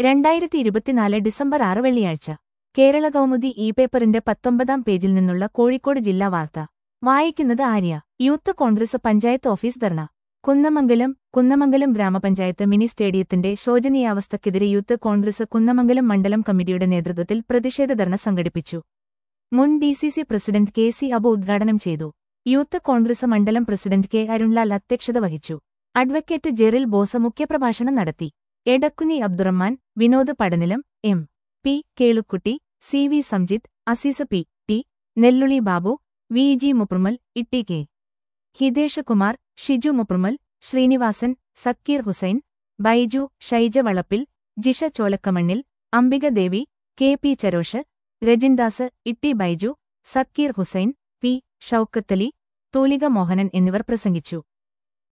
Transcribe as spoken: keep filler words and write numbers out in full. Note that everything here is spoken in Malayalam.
രണ്ടായിരത്തി ഇരുപത്തിനാല് ഡിസംബർ ആറ് വെള്ളിയാഴ്ച കേരള കൗമുദി ഇ പേപ്പറിന്റെ പത്തൊമ്പതാം പേജിൽ നിന്നുള്ള കോഴിക്കോട് ജില്ലാ വാർത്ത വായിക്കുന്നത് ആര്യ. Youth Congress panchayat office dharna. കുന്നമംഗലം കുന്നമംഗലം ഗ്രാമപഞ്ചായത്ത് മിനി സ്റ്റേഡിയത്തിന്റെ ശോചനീയാവസ്ഥയ്ക്കെതിരെ യൂത്ത് കോൺഗ്രസ് കുന്നമംഗലം മണ്ഡലം കമ്മിറ്റിയുടെ നേതൃത്വത്തിൽ പ്രതിഷേധ ധർണ സംഘടിപ്പിച്ചു. മുൻ D C C president K C Abu ഉദ്ഘാടനം ചെയ്തു. യൂത്ത് കോൺഗ്രസ് മണ്ഡലം പ്രസിഡന്റ് കെ അരുൺലാൽ അധ്യക്ഷത വഹിച്ചു. അഡ്വക്കേറ്റ് ജെറിൽ ബോസ മുഖ്യപ്രഭാഷണം നടത്തി. Edakkuni Abdurahman, Vinod Padanilam, M P Kelukkutty, C V Samjith, Aziz P T, Nelluli Babu, V G Muprumal, Itty K Hitesh Kumar, Shiju Muprumal, Srinivasan, Sakkir Hussain, Baiju, Shaija Valappil, Jisha Cholakkamannil, Ambika Devi, K P Charosh, Rajindas, Itty Baiju, Sakkir Hussain, P Shoukathali, Thoolika Mohanan എന്നിവർ പ്രസംഗിച്ചു.